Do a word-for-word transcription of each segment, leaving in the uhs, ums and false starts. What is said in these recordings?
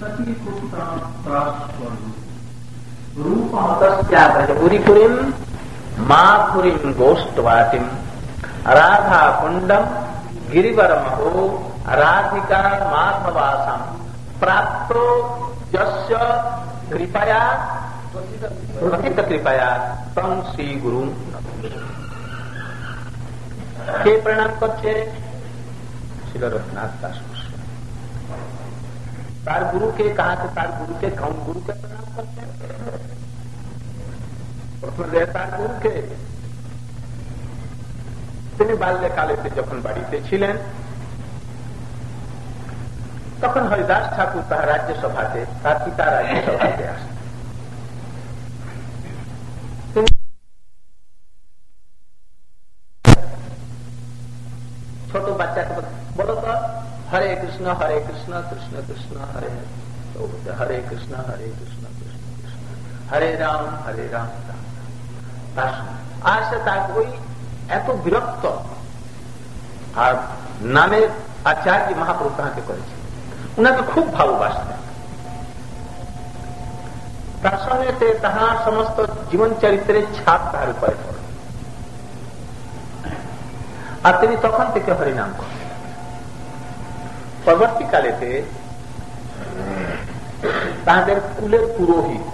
रूपमतस्यापुरीपुरीं मापुरीं गोष्ठवाटिं राधा कुंडम गिरिवरमहो राधिका माधवासम प्राप्तो यस्य कृपया प्रथित कृपया तम श्री गुरु के प्रणाम करछे श्री रघुनाथ दास तार गुरु के कहा से तार गुरु के कौन गुरु के प्रणाम करते हैं तार गुरु के তিনি বাল্যকালেতে যখন বাড়িতে ছিলেন তখন হরিদাস ঠাকুর তাহার রাজ্যসভাতে তার পিতা রাজ্যসভাতে আসেন। ছোট বাচ্চাকে বলো তো হরে কৃষ্ণ হরে কৃষ্ণ কৃষ্ণ কৃষ্ণ হরে হরে কৃষ্ণ হরে কৃষ্ণ কৃষ্ণ কৃষ্ণ হরে রাম হরে রাম রাম রাম। আসে তার ওই এত বিরক্ত আর নামের আচার্য মহাপ্রভু তাহাকে করেছে, উনাকে খুব ভালোবাসতেন। তার সঙ্গে তাহার সমস্ত জীবন চরিত্রের ছাপ তাহার উপরে পড়ে আর তিনি তখন থেকে হরিনাম করেন। পরবর্তীকালেতে তাহাদের কুলের পুরোহিত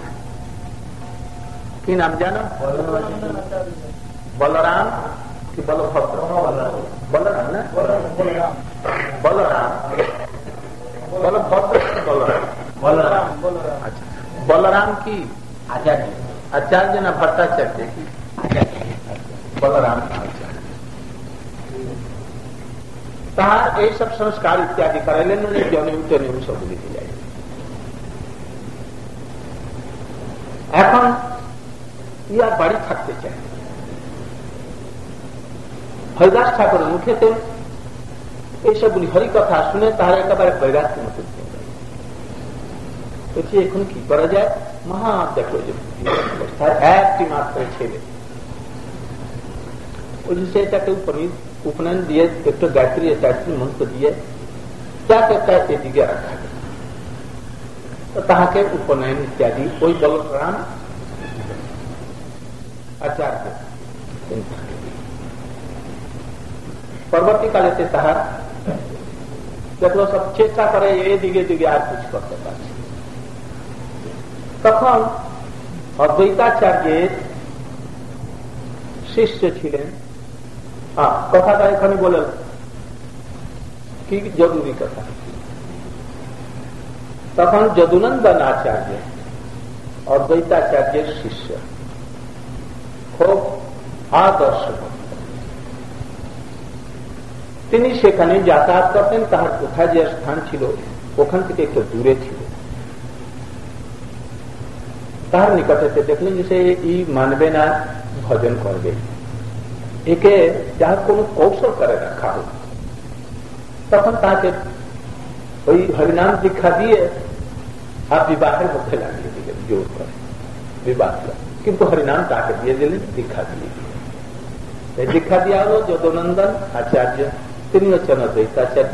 কি নাম জানো? বলরাম কি বলভদ্র? বলরাম না বলরাম বলভদ্র বলরাম বলরাম আচ্ছা বলরাম কি আচার্য আচার্য না ভট্টাচার্য কি বলরাম আচার্য তাহার এইসব সংস্কার ইত্যাদি করাইলেন জনম টনিম সব লিখে যায়। এখন ইয়া বাড়ি থাকতে চায়। হরিদাস ঠাকুরের মুখেতে এইসবগুলি হরিকথা শুনে তাহার একেবারে বৈরাগ্য মতো বলছি এখন কি করা যায়? মহা দেখলো যে অবস্থায় একটি মাত্র ছেলে ওই সেটাকে উপনয়ন দিয়ে একটু গায়ত্রী গায়ত্রী মন্ত্র দিয়ে যাকে তাকে দিকে রাখা তো তাহাকে উপনয়ন ইত্যাদি ওই বলরাম আচার্য পরবর্তীকালেতে তাহার দেখলো সব চেষ্টা করে এই দিকে দিকে আর কিছু করতে পারছে। তখন অদ্বৈতাচার্যের শিষ্য ছিলেন, কথাটা এখানে বলেন কি জরুরি কথা। তখন যদুনন্দন আচার্য অদ্বৈতাচার্যের শিষ্য, খুব আদর্শ। তিনি সেখানে যাতায়াত করতেন, তাহার কোথায় যে স্থান ছিল ওখান থেকে একটু দূরে ছিল। তাহার নিকটে দেখলেন যে সে ই মানবে না, ভজন করবে, একে যার কোন কৌশল করে রাখা হোক। তখন তাকে ওই হরিনাম দীক্ষা দিয়ে আর বিবাহের মধ্যে লাগিয়ে দিলেন, জোর করে বিবাহ। কিন্তু হরিনাম তাকে দিয়ে দিলেন, দীক্ষা দিয়ে দিলেন। এই দীক্ষা দেওয়া হল যদুনন্দন আচার্য, তিনি হচ্ছেন অদ্বৈতাচার্য।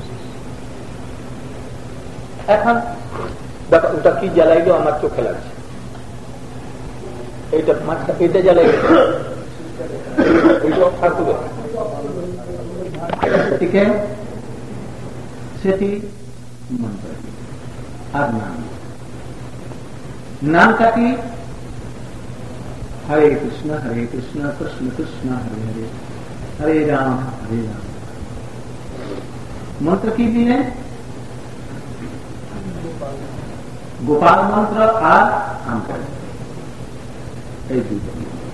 এখন ওটা কি জ্বালাইলো আমার চোখে লাগছে, এইটা মাথা এটা জ্বালাইল সেটি মন্ত্র আর নাম। নামটা কি? হরে কৃষ্ণ হরে কৃষ্ণ কৃষ্ণ কৃষ্ণ হরে হরে হরে রাম হরে রাম। মন্ত্র কি দিলেন? গোপাল মন্ত্র আর আমকার, এই দুটো।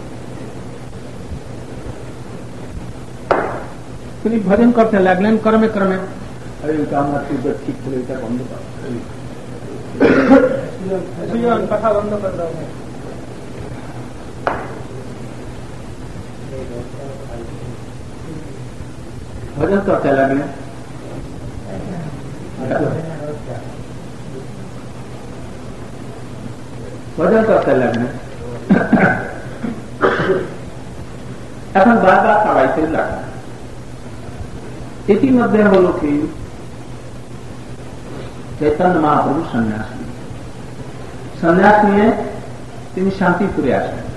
তিনি ভজন করতে লাগলেন ক্রমে ক্রমে। আমরা ঠিক করে এটা বন্ধ কর, কথা বন্ধ করে দাও। ভজন করতে লাগলেন, ভজন করতে লাগলেন। এখন বারবার সবাইতে লাগলেন। ইতিমধ্যে হল কি চৈতন্য মহাপ্রভু সন্ন্যাস নিয়ে সন্ন্যাস নিয়ে তিনি শান্তিপুরে আসলেন।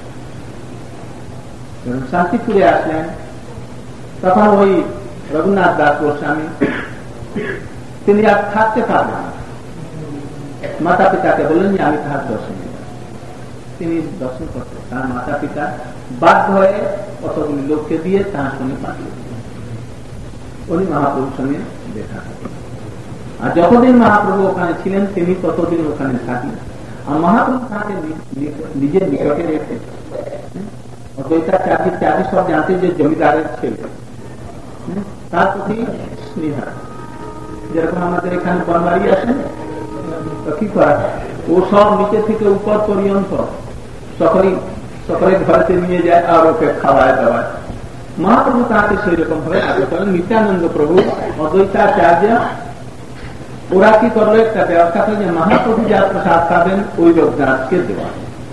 যখন শান্তিপুরে আসলেন তখন ওই রঘুনাথ দাস গোস্বামী তিনি আর থাকতে পারলেন না। মাতা পিতাকে বললেন যে আমি তাহার দর্শন নেব। তিনি দর্শন করতেন, তার মাতা পিতা বাধ্য হয়ে কতগুলি লোককে দিয়ে তার সঙ্গে পাঠিয়ে দিলেন। উনি মহাপ্রভুর সঙ্গে দেখা করলেন। আর যতদিন মহাপ্রভু ওখানে ছিলেন তিনি ততদিন ওখানে থাকলেন। আর মহাপ্রভু তাকে নিজের নিকটে রেখে চাকরি চাকরি সব জানতে যে জমিদারের ছেলে, তার প্রতি স্নেহা। যেরকম আমাদের এখানে বনবাড়ি আসেন তো কি করা, ও সব নিচে থেকে উপর পর্যন্ত সকলেই সকলে ঘরেতে নিয়ে যায় আর ওকে খাওয়ায় দাওয়ায়। মহাপ্রভু তাকে সেই রকম ভাবে আগে করেন। নিত্যানন্দ প্রভু, অদ্বৈতাচার্য ওরা কি করলো, একটা ব্যবস্থা করে যে মহাপ্রভু যা প্রসাদ পাবেন ওই রঘুনাথকে দেওয়া।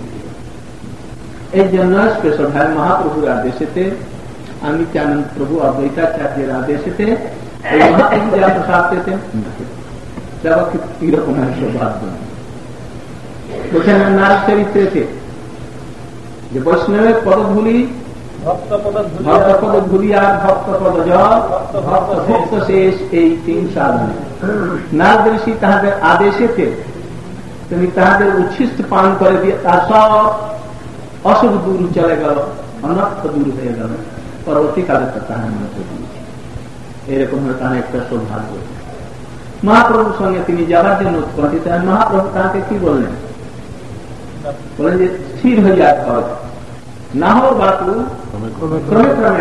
এই জন্য স্পেশাল ভাবে মহাপ্রভুর আদেশেতে আর নিত্যানন্দ প্রভু অদ্বৈতাচার্যের আদেশেতে এই মহাপ্রভু যা প্রসাদ পেতেন কিরকম সৌভাগ্য। বলছেন নারদ চরিত্রেতে যে বৈষ্ণবের পদধূলি ভক্ত পদধূলি আর ভক্ত পদ ভক্ত শেষ, এই তিন সাধনে নারদ ঋষি তাহাদের আদেশেতে তিনি তাহাদের উচ্ছিষ্ট পান করে দিয়ে তার সব অশুভ দূর চলে গেল, অনর্থ দূর হয়ে গেল। পরবর্তীকালে তাহার মনে দিয়েছে এরকম হয়ে তার একটা সৌভাগ্য। মহাপ্রভুর সঙ্গে তিনি যাবার জন্য উৎপন্নিত হয়। মহাপ্রভু তাকে কি বললেন, বলেন যে স্থির হয়ে যায় খরচ না হোক বাতু ক্রমে ক্রমে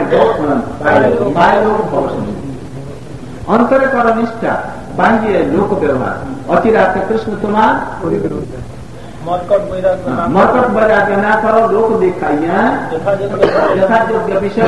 অন্তরে কর নিষ্ঠা বাঙ্গিয়ে লোক ব্যবহার অচিরাতে কৃষ্ণ তোমার মর্কট বৈরাগ্য না করো লোক দেখাইয়া যথাযোগ্য বিষয়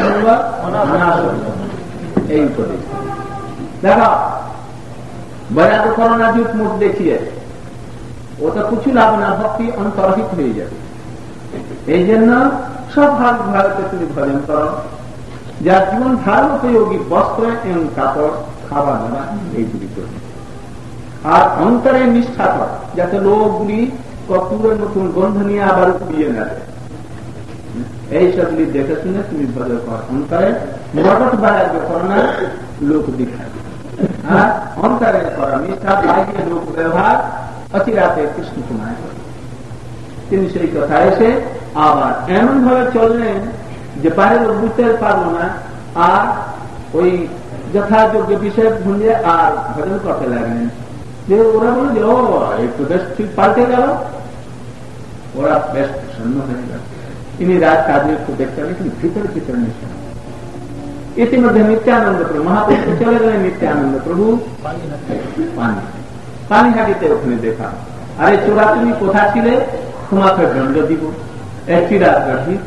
এই উপদেশ। দেখো বৈরাগ্য করো না যুগ মুখ দেখিয়ে, ওটা কিছু লাভ না, ভক্তি অন্তর্হিত হয়ে যাবে। এই জন্য সব ভাগ ভারতে তুমি ভজন করো, যার জীবন ভালো উপযোগী বস্ত্র এবং কাপড় খাওয়া দাওয়া এইগুলি করবে। আর অন্তরের নিষ্ঠা কর, যাতে লোকগুলি কপুরের নতুন গন্ধ নিয়ে আবার উড়িয়ে নেবে। এই সবগুলি দেখে শুনে তুমি ভজন কর। অন্তরে মর্কট বৈরাগ্য করো না লোক দেখায়, আর অন্তরে করা নিষ্ঠা বাইরে লোক ব্যবহার অচিরাতে কৃষ্ণ তোমায়। তিনি সেই কথা এসে আবার এমন ভাবে চললেন যে বাইরে লোক বুঝতে পারলো না, আর ওই যথাযোগ্য বিষয় ভুঁজে আর ভজন করতে লাগলেন। যে ওরা বলে যে ও একটু বেশ ঠিক পাল্টে গেল, ওরা বেশ প্রসন্ন হয়ে গেল। তিনি রাত কাজে একটু দেখতে হবে, কিন্তু ভিতরে ভিতরে নিশ্চয়। ইতিমধ্যে নিত্যানন্দ প্রভু মহাপ্রভু চলে গেলেন। নিত্যানন্দ প্রভু পানি পানিহাটিতে ওখানে দেখা, আরে চোরা তুমি কোথা ছিলে, তোমাকে দণ্ড দিব একটি রাত রাখি।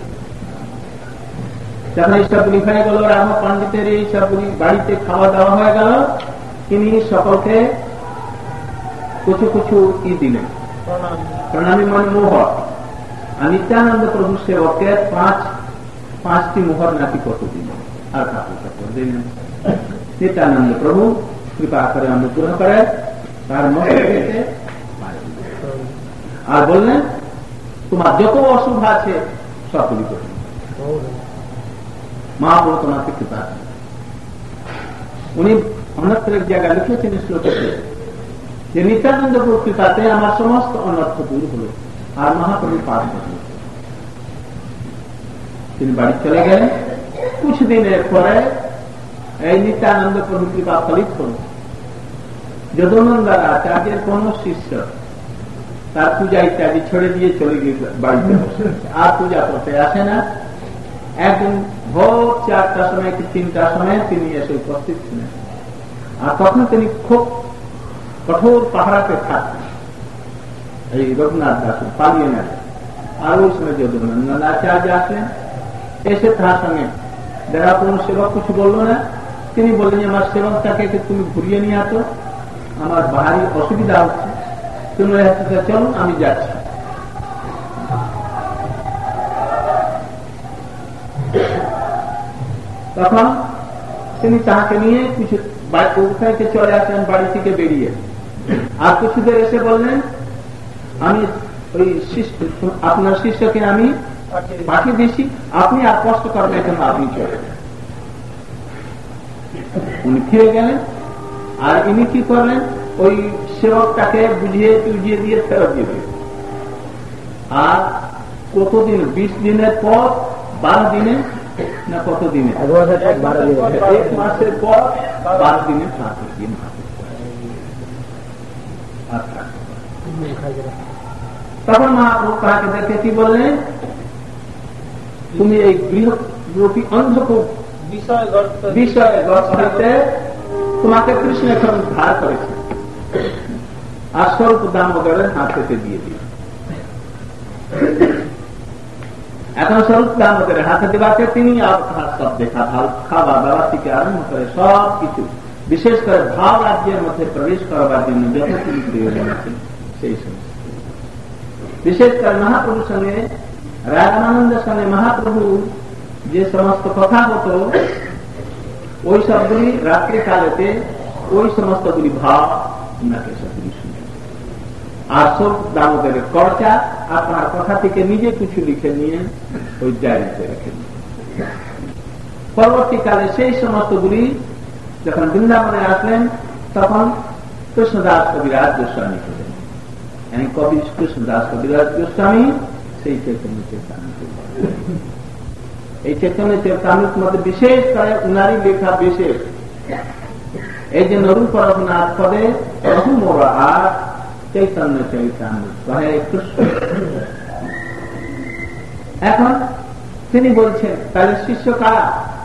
যখন এইসবগুলি হয়ে গেল, রাম পণ্ডিতের এই সবগুলি বাড়িতে খাওয়া দাওয়া হয়ে গেল, তিনি সকলকে কিছু কিছু ই দিলেন প্রণামী মানে মোহর। আর নিত্যানন্দ প্রভু সেবকের পাঁচ পাঁচটি মোহর নাকি কত দিলেন আর কাপড় কাপড় দিলেন। নিত্যানন্দ প্রভু কৃপা করে অনুগ্রহ করে তার মধ্যে আর বললেন তোমার যত অশুভ আছে সবগুলি করে মহাপ্রভু তোমাকে কৃপা। উনি অন্যত্র এক জায়গায় লিখেছেন শ্লোকে যে নিত্যানন্দ প্রভু কৃপাতে আমার সমস্ত অনর্থ দূর হল আর মহাপ্রভু পার হল। তিনি বাড়ি চলে গেলেন। কিছুদিনের পরে এই নিত্যানন্দ প্রভু কৃপা ফলিত হল। যদুনন্দন আচার্যের কোন শিষ্য তার পূজা ইত্যাদি ছেড়ে দিয়ে চলে গিয়ে বাড়িতে বসে আর পূজা করতে আসে না। একদিন ভোর চারটার সময় কি তিনটার সময় তিনি এসে উপস্থিত ছিলেন। আর তখন তিনি খুব কঠোর পাহারাতে থাকতেন। এই রঘুনাথ দাস পালিয়ে নেন। আর ওই সময় যদুনন্দন আচার্য আসলেন। এসে তার সঙ্গে দেখা, কোন সেবক কিছু বললো না। তিনি বললেন আমার সেবকটাকে তুমি ঘুরিয়ে নিয়ে আসো, আমার ভারী অসুবিধা হচ্ছে, তুমি চলো আমি যাচ্ছি। তখন তিনি তাহাকে নিয়ে কিছু কোথায় চলে আসলেন বাড়ি থেকে বেরিয়ে। আর কিছুদের এসে বললেন আমি ওই আপনার শিষ্যকে আমি পাঠিয়ে দিয়েছি, আপনি আর কষ্ট করবেন এখন, আপনি চলে যান। উনি ফিরে গেলেন। আর ইনি কি করলেন, ওই সেবকটাকে বুঝিয়ে টুঝিয়ে দিয়ে ফেরত দিয়ে দিলেন। আর কতদিন, বিশ দিনের পর বারো দিনে না কত দিনে, এক মাসের পর বারো দিনে ঠাকুর দিন তখন মহাপ্রভু তাকে দেখে কি বললেন, তুমি এই গৃহরূপী অন্ধকূপ বিষয় গর্তে তোমাকে কৃষ্ণ এখন ধার করেছে, আর স্বল্প দামোদরের হাতে দিয়ে দিল। এখন স্বল্প দামোদরের হাতে দেওয়াকে তিনি সব দেখা, ভাব খাওয়া দাওয়া থেকে আরম্ভ করে সব কিছু, বিশেষ করে ভাব রাজ্যের মধ্যে প্রবেশ করবার জন্য যত কিছু প্রয়োজন আছে সেই সমস্ত, বিশেষ করে মহাপ্রভুর সঙ্গে রামানন্দের সঙ্গে মহাপ্রভু যে সমস্ত কথা হতো ওই সবগুলি রাত্রিকালেতে ওই সমস্তগুলি ভাব উনাকে সবগুলি শুনে। আর সব দামোদরের খরচা আপনার কথা থেকে নিজে কিছু লিখে নিয়ে ওই ডায়েরিতে রেখে দিন। পরবর্তীকালে সেই সমস্তগুলি যখন বৃন্দাবনে আসলেন তখন কৃষ্ণদাস কবিরাজ গোস্বামী হলেন। কবি কৃষ্ণদাস কবিরাজ গোস্বামী সেই চৈতন্য চেতনামৃত, এই চৈতন্য চেতনামৃত মধ্যে বিশেষ করে উনারই লেখা বিশেষ, এই যে নরূপ রঘুনাথ পদে প্রভু মোর আর চৈতন্য চৈতনামৃত কহে কৃষ্ণ। এখন তিনি বলছেন তাহলে শিষ্য কারা,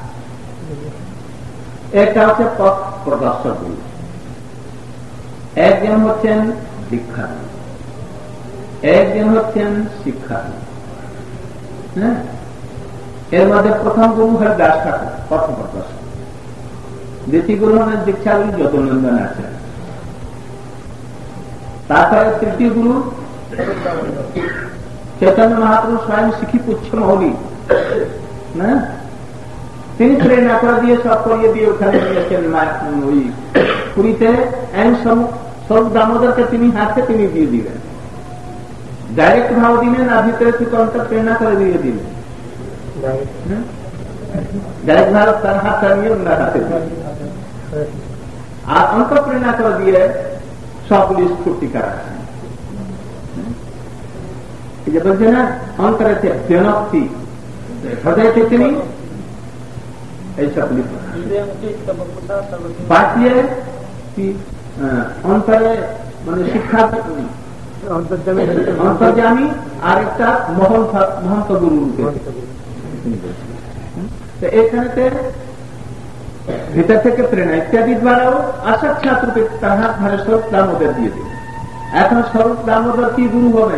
একটা হচ্ছে পথ প্রদর্শক, একজন হচ্ছেন দীক্ষা, একজন হচ্ছেন শিক্ষা। হ্যাঁ, এর মধ্যে প্রথম গুরু হয় দাস ঠাকুর, পথ প্রদর্শক। দ্বিতীয় গুরু হলেন দীক্ষাগুরু যতনন্দন আছে। তারপরে তৃতীয় গুরু চৈতন্য মহাপ্রভু স্বয়ং শিখি পুচ্ছ মৌলি, না তিনি প্রেরণা করে দিয়ে সব করিয়ে দিয়ে ওখানে নিয়েছেন ওই পুরীতে। স্বরূপ দামোদরকে তিনি হাতে তিনি দিয়ে দিলেন, ডাইরেক্ট ভাব দিলেন আর ভিতরে থেকে অন্তর প্রেরণা করে দিয়ে দিলেন। ডাইরেক্ট ভাব তার হাতটা নিয়ে ওনার হাতে আর অন্তর প্রেরণা করে দিয়ে সবগুলি স্ফূর্তি করাচ্ছেন। যে বলছে না অন্তরেতে জনক্তি, হৃদয়তে তিনি এইসবগুলি বাঁচিয়ে কি অন্তরে মানে শিক্ষা অন্তর্যামী আর একটা মহন্ত গুরু রূপে। এখানে ভিতর থেকে প্রেরণা ইত্যাদি দ্বারাও আসাক্ষাৎ রূপে তাহার ধারে স্বরূপ দামোদর দিয়ে দিল। এখন স্বরূপ দামোদর কি গুরু হবেন,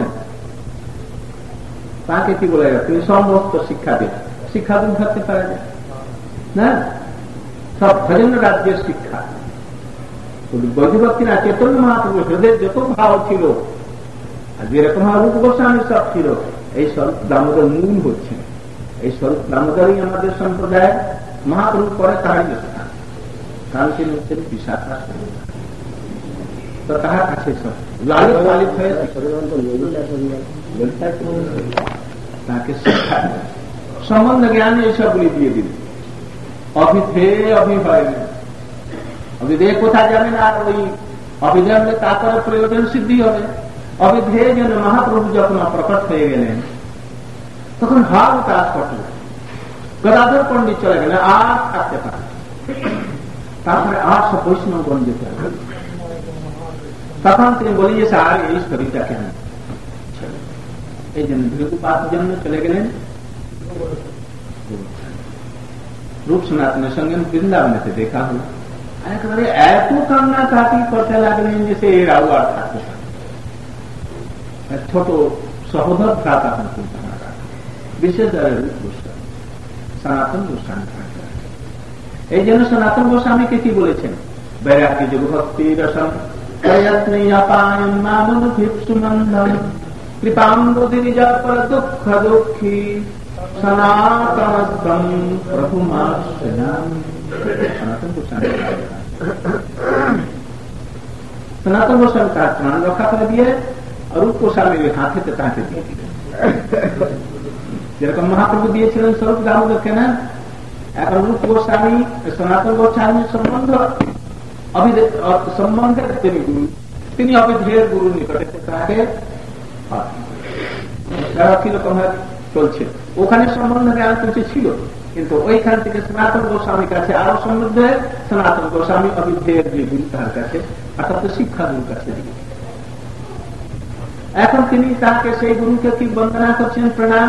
তাকে কি বলে তুমি সমস্ত শিক্ষা দিন, শিক্ষা দিন থাকতে পারে না, সব ভজন রাজ্যের শিক্ষা। বৈধভক্তি না চৈতন্য মহাপ্রভু হৃদয়ের যত ভাব ছিল আর যেরকম রূপ গোস্বামী সব ছিল, এই স্বরূপ দামোদর মূল হচ্ছে। এই স্বরূপ দামোদরই আমাদের সম্প্রদায় মহাপ্রভু পরে তাহারই স্থান, কারণ তিনি হচ্ছেন বিশাখা। তো তাহার কাছে সব লালিত লালিত হয়ে তাকে শিক্ষা সম্বন্ধ জ্ঞান এইসবগুলি দিয়ে দিল। অভিধেয় অভিভয়, অভিধেয় কোথায় যাবেন, আর ওই অভিধেয় হলে তারপরে প্রয়োজন সিদ্ধি হবে। অভিধেয় যেন মহাপ্রভু যখন প্রকট হয়ে গেলেন তখন ভাব কাজ করল, গদাধর পণ্ডিত চলে গেলেন, আর থাকতে পারে। তারপরে আর সব বৈষ্ণবগণ যেতে হবে। তখন তিনি বলি যে আর এই শরীরটা কেন, এই জন্য ভৃগুপাত জন্য চলে গেলেন রূপ সনাতনের সঙ্গে বৃন্দাবনেতে দেখা হল। একেবারে এত কান্না কাটি করতে লাগলেন যে সে এরাও আর থাকতে পারে। ছোট সহোদর ভ্রাতা বিশেষ সনাতন গোস্বামী থাকতে। এই জন্য সনাতন গোস্বামীকে কি বলেছেন, বৈরাগ্য যোগ ভক্তি রসম কৃপাম্বুধিজা পর দুঃখ দুঃখী সনাতনস্তম প্রভু সনাতন গোস্বামী। सनातन गोस्वामी का प्राण रखा कर दिए और रूप गोस्वामी हाथे ते ताके दिए যেরকম মহাপ্রভু দিয়েছিলেন স্বরূপ দামোদরকে না, এখন রূপ গোস্বামী সনাতন গোস্বামীর সম্বন্ধ সম্বন্ধের তিনি গুরু, তিনি অবিধেয় গুরু নিকটে তাকে কিরকম চলছে ওখানে সম্বন্ধে জ্ঞান কিছু ছিল, কিন্তু ওইখান থেকে সনাতন গোস্বামীর কাছে আরো সম্বন্ধ সনাতন গোস্বামী অবিধেয়ের যে গুরু তার কাছে অর্থাৎ শিক্ষা গুরুর কাছে দিয়ে এখন তিনি তাকে সেই গুরুকে কি বন্দনা করছেন, প্রণাম।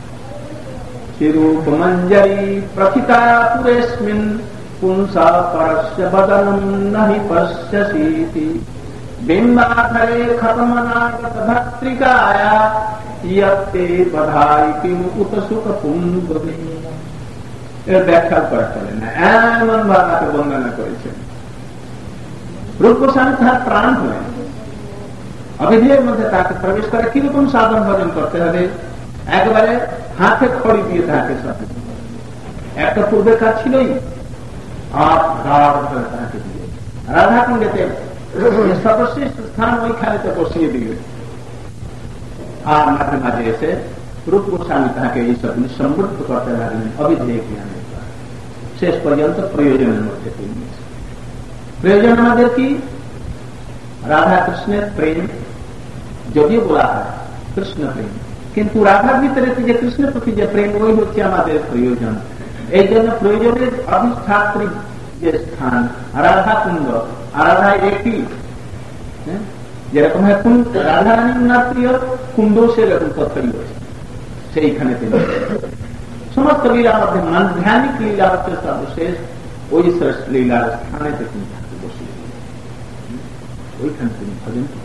শিরূপ মঞ্জরি প্রথিতা পুরেস্মিন পুংসা পরস্য বদনম নহি পশ্যসীতি বিম্বাধরে খতমনাগত ভত্রিকায়া ইয়তে বধাই কিম উত সুখ পুঙ্গবে। এর ব্যাখ্যা করা চলে না, এমন ভাবে বন্দনা করেছেন। রূপ গোস্বামী তার প্রাণ হলেন, অবিধেয়ের মধ্যে তাকে প্রবেশ করে কিরকম সাধন ভজন করতে হবে, একবারে হাতে খড়ি দিয়ে তাকে সাথে একটা পূর্বের কাজ ছিলই, আর গাঢ় ধরে তাকে দিয়ে রাধা কুণ্ডেতে সর্বশ্রেষ্ঠ স্থান ওইখানেতে বসিয়ে দিবে, আর মাঝে মাঝে এসে রূপ গোস্বামী তাকে এইসবগুলি সমৃদ্ধ করতে লাগলেন অবিধেয় জ্ঞানের দ্বারা। শেষ পর্যন্ত প্রয়োজনের মধ্যে তিনি প্রয়োজন আমাদের কি, রাধা কৃষ্ণের প্রেম যদিও বলা হয় কৃষ্ণ প্রেম, কিন্তু রাধার ভিতরে যে কৃষ্ণের প্রতি যে প্রেম ওই হচ্ছে আমাদের প্রয়োজন। এই জন্য প্রয়োজনের অধিষ্ঠাত্রী যে স্থান রাধা কুণ্ড, রাধা একই যেরকম রাধা রানী উনার প্রিয় কুণ্ড সেরকম কথাই হয়েছে, সেইখানে তিনি সমস্ত লীলার মধ্যে মানধ্যানিক লীলা হচ্ছে সর্বশেষ, ওই শ্রেষ্ঠ লীলার স্থানে তিনি থাকে বসিয়ে ওইখানে তিনি ভজন করতে।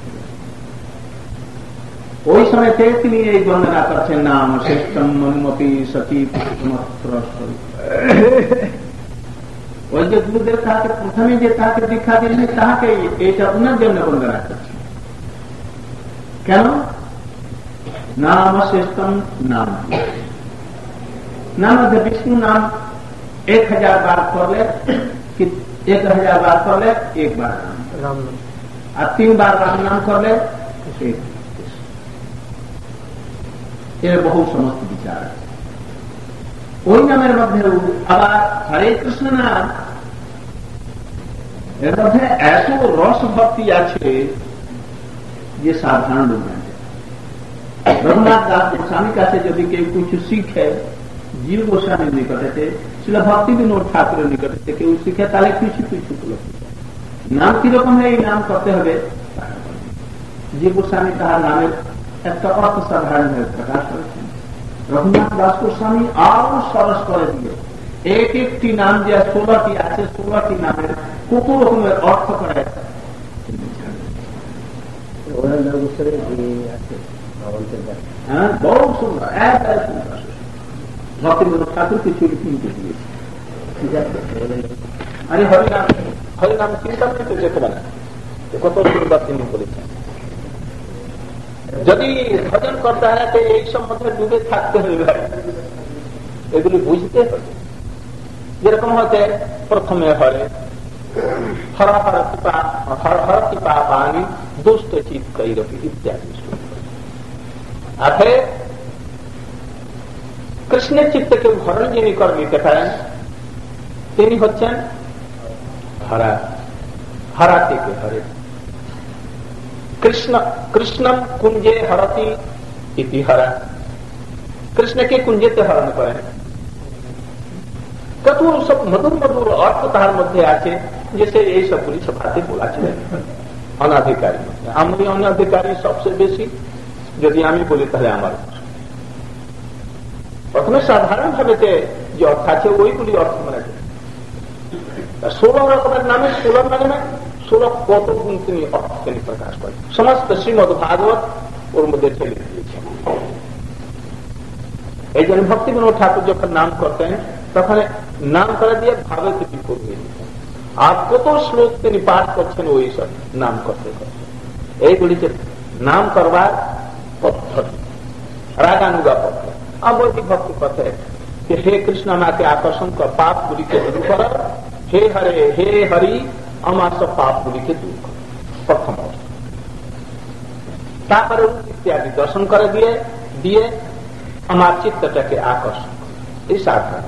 ওই সময় থেকে তিনি এই বন্দনা করছেন, নাম শ্রেষ্ঠম মনুমতি সতী পুত্রমাত্র। ওই যে গুরুদেব তাকে প্রথমে যে তাকে দীক্ষা দিলেন তাকে এইটা উনার জন্য বন্দনা করছেন। কেন? নাম শ্রেষ্ঠম নাম, নাম মধ্যে বিষ্ণু নাম এক হাজার বার করলে এক হাজার বার করলে এক বার রাম নাম, আর তিন বার রাম নাম করলে এক। এর বহু সমস্ত বিচার আছে। ওই নামের মধ্যে আবার হরে কৃষ্ণ নাম, এর মধ্যে এত রস ভক্তি আছে যে সাধারণ লোক জানে। রঘুনাথ দাস গোস্বামীর কাছে যদি কেউ কিছু শিখে, জীব গোস্বামীর নিকটে ছিল ভক্তি বিনোদ ঠাকুরের নিকটে কেউ শিখে, তাহলে কিছু কিছু নাম কিরকম এই নাম করতে হবে। জীব গোস্বামী তাহার নামের একটা অর্থ সাধারণ ভাবে প্রকাশ করেছেন। রঘুনাথ দাস গোস্বামী আরো সরস করে দিয়ে এক একটি নাম যে ষোলোটি আছে, ষোলোটি নামের কত রকমের অর্থ করে হ্যাঁ বড় সুন্দর, একবারে সুন্দর। ভক্তিবিনোদ ঠাকুরকে চুরি কিনতে দিয়েছে। আরে হরিনাম, হরিনাম চিন্তা করতে যেতে পারে কত সুন্দর তিনি বলেছেন। যদি ভজন করতে হয় তো এই সম্বন্ধে ডুবে থাকতে হবে, এগুলি বুঝতে হবে। যেরকম হচ্ছে প্রথমে হরে হর হর কৃপা হর হর কৃপা পানি দুষ্ট চিত্ত ইত্যাদি। আগে কৃষ্ণের চিত্তকে ভরণ যিনি করে নিতে পারেন তিনি হচ্ছেন হরা, হরা থেকে হরে। কৃষ্ণ কৃষ্ণম কুঞ্জে হরতি ইতি হরা, কৃষ্ণকে কুঞ্জেতে হরণ করেন। কত সব মধুর মধুর অর্থ তার মধ্যে আছে, যে সে এই সবগুলি সভাতে বলাছিলেন। অনাধিকারী আমি অনাধিকারী সবচেয়ে বেশি, যদি আমি বলি তাহলে আমার প্রথমে সাধারণ ভাবে যে অর্থ আছে ওইগুলি অর্থ মানে ষোলো রকমের নামে ষোলো মানে না ষোলো কত গুণ তিনি অর্থ তিনি প্রকাশ করেন। সমস্ত শ্রীমদ ভাগবত ওর মধ্যে ছেড়ে দিয়েছেন। এই জন্য ভক্তিবিনোদ ঠাকুর যখন নাম করতেন তখন নাম করে দিয়ে ভাগবত করবেন, আর কত শ্লোক তিনি পাঠ করছেন ওই সব নাম করতে করতে। এইগুলিকে নাম করবার পদ্ধতি, রাগানুগা পদ্ধতি, অবৈদিক ভক্তি পথে হে কৃষ্ণ আমাকে আকর্ষণ কর, পাপ গুলিকে দূর কর, হে হরে হে হরি আমার সব পাপ গুলিকে দূর কর। প্রথম তারপরে রূপ ইত্যাদি দর্শন করে দিয়ে দিয়ে আমার চিত্তটাকে আকর্ষণ, এই সাধনা।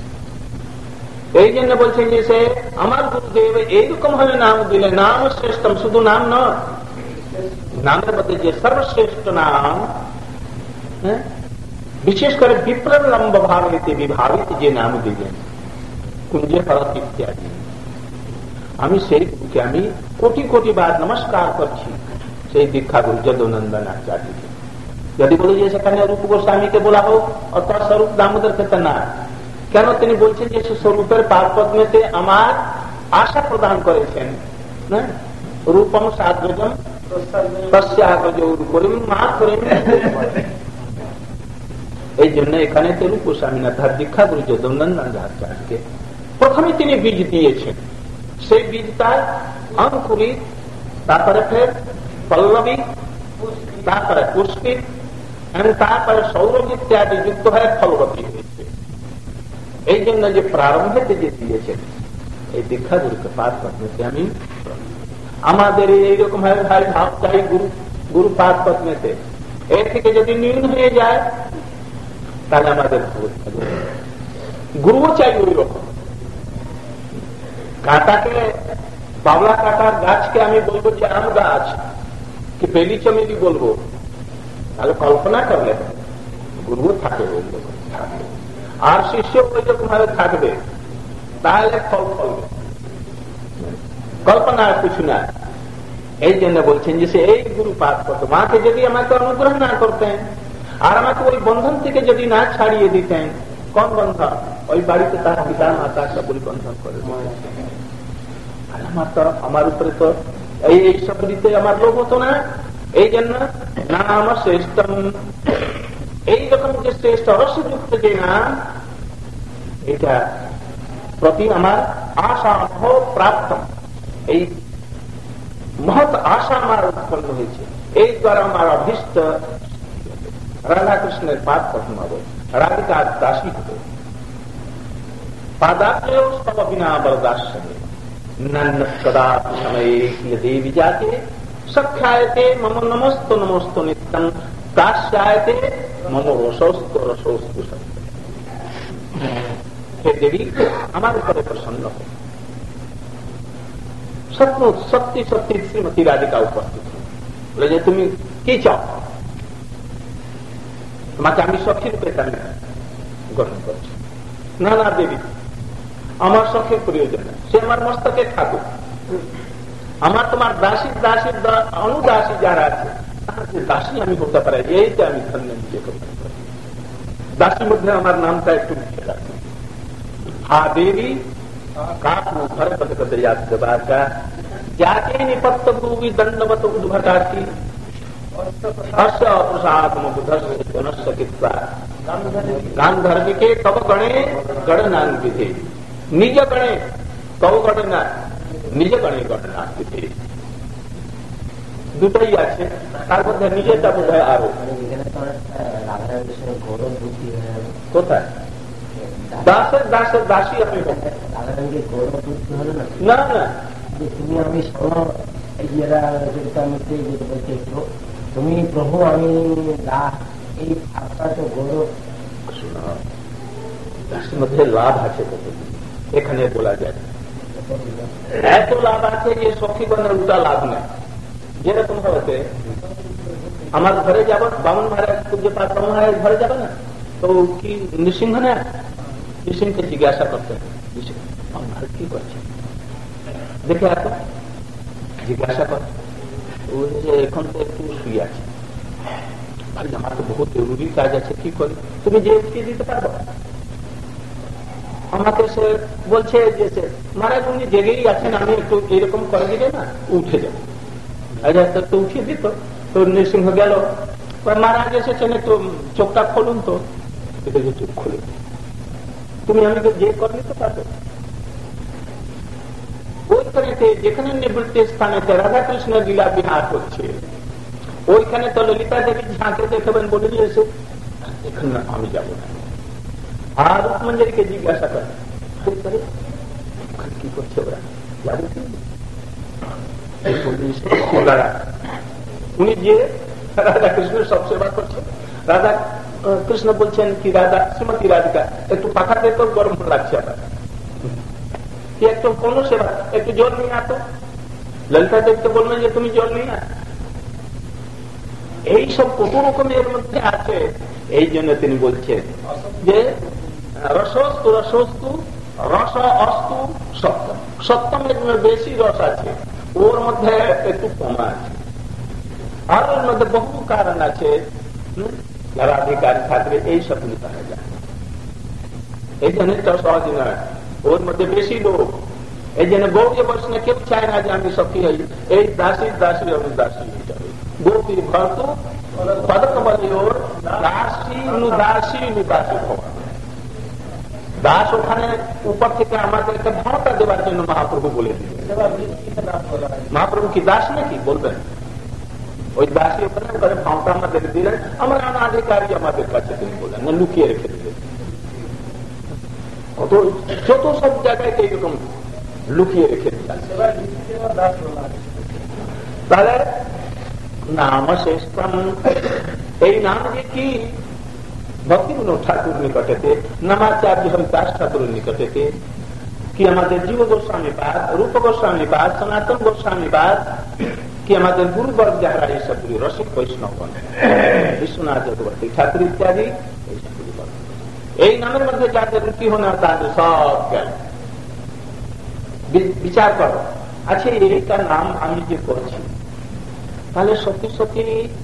এই জন্য বলছেন যে সে আমার গুরুদেব এইরকম ভাবে নাম দিলে, নাম শ্রেষ্ঠম, শুধু নাম নয়, নামের মধ্যে যে সর্বশ্রেষ্ঠ নাম, বিশেষ করে বিপ্লব ভাবিতে বিভাবিত যে নাম দিলেন কুঞ্জে ভরত ইত্যাদি, আমি সেই গুরুকে আমি কোটি কোটি বার নমস্কার করছি, সেই দীক্ষা গুরু যদুনন্দন আচার্যকে। যদি বলি যে সেখানে রূপ গোস্বামীকে বলা হোক অথবা স্বরূপ দামোদর ক্ষেত্রে না, কেন তিনি বলছেন যে স্বরূপের পাদপদ্মেতে আমার আশা প্রদান করেছেন, রূপম সাগ্রজম মা করেন। এই জন্য এখানে তো রূপ গোস্বামী না, তার দীক্ষা গুরু যদুনন্দন আচার্যকে প্রথমে তিনি বীজ দিয়েছেন। সেই বীজটার অঙ্কুরিত, তারপরে ফের পল্লবী, তারপরে পুষ্পিত এবং তারপরে সৌরভ ইত্যাদি যুক্ত হয়ে ফলবতী হয়েছে। এই জন্য যে প্রারম্ভে যে দিয়েছেন এই দীক্ষা গুরুকে পাঠ পদ্মেতে আমি, আমাদের এইরকম ভাবে ভাই ভাব চাই গুরু গুরু পাঠ পদ্মেতে, এর থেকে যদি নিম্ন হয়ে যায় তাহলে আমাদের গুরুও চাই ওই রকম। কাঁটাকে, বাবলা কাটার গাছকে আমি বলবো যে আম গাছ কি বেলি চমেলি বলবো, তাহলে কল্পনা করলে গুরুও থাকে ওই রকম থাকবে, আর শিষ্য ওই রকম ভাবে থাকবে, তাহলে ফল ফলবে, কল্পনা আর কিছু না। এই জন্য বলছেন যে সে এই গুরু পাঠ করতো, মাকে যদি আমাকে অনুগ্রহ না করতেন আর আমাকে ওই বন্ধন থেকে যদি না ছাড়িয়ে দিতেন, কোন বন্ধন? ওই বাড়িতে তার পিতা মাতা সকল বন্ধন করে। আর আমার তো, আমার উপরে তো এই এইসব দিতে আমার লোভ হতো না। এই জন্য না আমার শ্রেষ্ঠম, এইরকম যে শ্রেষ্ঠ রসযুক্ত যে নাম, এটা প্রতি আমার আশা প্রাপ্ত, এই মহৎ আশা আমার উৎপন্ন হয়েছে। এই দ্বারা আমার অভীষ্ট রাধাকৃষ্ণের পাদ প্রথম হবে, রাধিকার দাসী হবে। পাদাতেও স্তব বিনা বরদাস্য নন্নকদা সময়ে দেবী যাতে সখ্যায়তে মম নমস্ত নমস্ত নিত্যম দাস্যায়তে মম রসস্ত রসস্ত সত্য। হে দেবী, আমার উপরে প্রসন্ন হো। সত্য সত্যি সত্যি শ্রীমতী রাধিকা উপস্থিত বলে যে তুমি কি চাও, তোমাকে আমি সখী রূপে গ্রহণ করছি। না না দেবী, আমার সখীর প্রয়োজন না, সে আমার মস্তকে থাকুক। আমার তোমার দাসী দাসী অনুদাসী যারা আছে দাসী আমি হতে পারি, এইটা আমি ধন্য নিজে করতে পারি। দাসীর মধ্যে আমার নামটা একটু লিখে রাখি। হা দেবী কাকু ঘরে পথে পথে যাচ্ছে বাচ্চা যাকে নিপত্ত গুরুবি দণ্ডবত উদ্ভটাছি গান্ধর্বিকে তব গণে গণনান বিধে, নিজ গণে তব গণনা নিজ গণে গণনান বিধে। দুটাই আছে, তার মধ্যে নিজেটা বোধ হয় আরো কোথায় দাসের দাসের দাসী আমি না না তুমি আমি তুমি প্রভু আমি দাস, এই ভাবটা তো গৌরব। দাসের মধ্যে লাভ আছে কত, এখানে বলা যায় এত লাভ আছে যে সখীগণের উল্টা লাভ নেই। যেরকম হয়েছে আমার ঘরে যাব, বামন মহারাজ পূজ্য পাঠ বামন মহারাজ ঘরে যাবে না তো কি নৃসিংহ না, নৃসিংহকে জিজ্ঞাসা করতে মহারাজ কি করছে দেখে এত জিজ্ঞাসা কর, এখন তো একটু শুয়ে আছে, আমার তো বহু জরুরি কাজ আছে, কি করি, তুমি যে উঠিয়ে দিতে পারবো? আমাকে সে বলছে যে মহারাজ উনি জেগেই আছেন, আমি একটু এরকম করে দিলে না উঠে যাবো। আচ্ছা তো উঠিয়ে দিত, তো নৃসিংহ গেল, মহারাজ এসেছেন একটু চোখটা খুলুন তো, চোখ খুলে তুমি আমাকে যে করে দিতে পারবে। ওইখানে যেখানে নিবৃত্তি স্থানে রাধাকৃষ্ণের লীলা বিহার হচ্ছে, ওইখানে তো ললিতা দেবী ঝাঁকে দেখবেন বলে দিয়েছে এখানে আমি যাবো না। আর রূপমঞ্জরীকে জিজ্ঞাসা করে কি করছে ওরা, যাবো কি? উনি যে রাধা কৃষ্ণ সব সেবা করছে। রাধা কৃষ্ণ বলছেন কি রাধা শ্রীমতী রাধিকা একটু পাখাতে তো গরম লাগছে আবার, কি একটু কোন সেবা একটু জল নিয়ে আসো। ললিতা দেবকে বলবেন যে তুমি জল নিয়ে আসো। এইসব কত রকমের মধ্যে আছে। এই জন্য তিনি বলছেন যে রসস্তু রসস্তু রস অস্তু সপ্তম, সপ্তমের বেশি রস আছে, ওর মধ্যে একটু কমা আছে, আর ওর মধ্যে বহু কারণ আছে যারা অধিকারী থাকলে এই সব পাওয়া যায়। এই জন্য সহজ নয়, ওর মধ্যে বেশি লোক। এই জন্য গৌরী বৈষ্ণব কেউ চায় না যে আমি সখী হই, এই দাসী দাসী আমি দাসী হয়ে যাবে। গোপী ভর্ত পদক বলি ওর দাসী দাসী দাসী ভগবান দাস ওখানে উপর থেকে আমাদেরকে ভাওতা দেওয়ার জন্য মহাপ্রভু বলে দিলেন। মহাপ্রভু কি দাস নাকি বলবেন? ওই দাসী ওখানে ওখানে ভাওতা আমাদের দিলেন, আমরা অনাধিকারী আমাদের কাছে তিনি বললেন না, লুকিয়ে রেখে দিলেন। কত যত সব জায়গায় এইরকম লুকিয়ে রেখে দিলেন। তাহলে নাম শ্রেষ্ঠম, এই নাম যে কি ভক্তিবিনোদ ঠাকুর নিকটেতে, নামাচার্য হরিদাস ঠাকুরের নিকটেতে, কি আমাদের জীব গোস্বামী পাদ, রূপ গোস্বামী পাদ, সনাতন গোস্বামী পাদ, কি আমাদের গুরুবর্গ যারা এইসব রসিক বৈষ্ণবগণ, বিশ্বনাথ চক্রবর্তী ঠাকুর ইত্যাদি এইসব গুরুবর্গ, এই নামের মধ্যে যাদের রুচি হনে তাদের সব গেল। বিচার করো, আচ্ছা এইটা নাম আমি যে করছি, তাহলে সত্যি সত্যি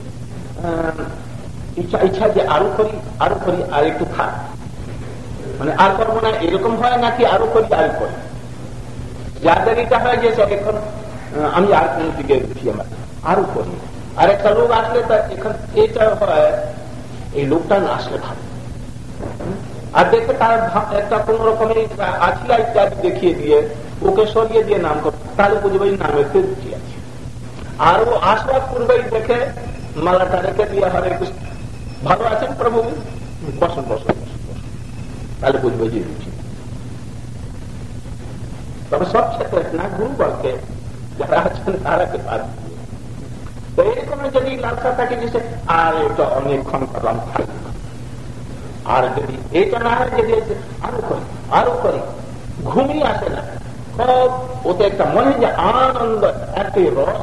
ইচ্ছা ইচ্ছা যে আরো করি আরো করি আর একটু খান, মানে আর করবো না এরকম হয় নাকি আরো করি আরো করি? যাদের এটা হয় যে এখন আমি আর কোন দিকে রুচি আমার আরো করি, আর একটা লোক আসলে তার এখান এটা হয় এই লোকটা না আসলে ভালো, আর দেখে তার একটা কোন রকমের আছিলা ইত্যাদি দেখিয়ে দিয়ে ওকে সরিয়ে দিয়ে নাম করো, তাহলে বুঝবে নামের রুচি আছে। আর ও আসবার পূর্বেই দেখে মালাটা রেখে দিয়ে হরে কৃষ্ণ ভালো আছেন প্রভু, বসুন বসুন বসুন, তাহলে বুঝবে যে রুচি। তবে সব ক্ষেত্রে না গুরুবর্গে যারা আছেন তারাকে বাদ দিয়ে, তো এরকম যদি লালসা থাকে যে আর এটা অনেকক্ষণ করলাম, আর যদি এটা না হয় যদি আরো করি আরো করি, ঘুমিয়ে আসে না, সব ওতে একটা মনে যে আনন্দ এত রস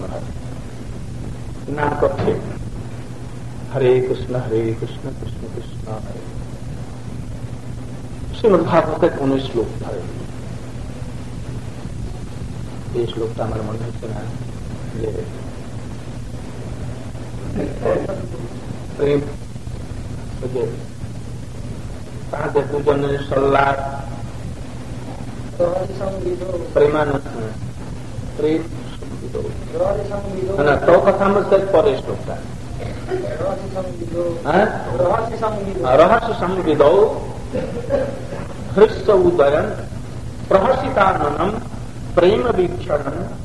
নাম করছে হরে কৃষ্ণ হরে কৃষ্ণ কৃষ্ণ কৃষ্ণ হরে। শ্রীমদ্ ভাগবতের উনিশ শ্লোক ধরে, এই শ্লোকটা আমার মনে হচ্ছে না যে প্রেম, তাদের দুজনের সল্লাদ প্রেমানন্দ প্রেম না তো কথা বলতে পরে শ্লোকটা রহস্য সংবিদ হৃস্য উদয়ন প্রহসিতাননম প্রেম వీక్షణం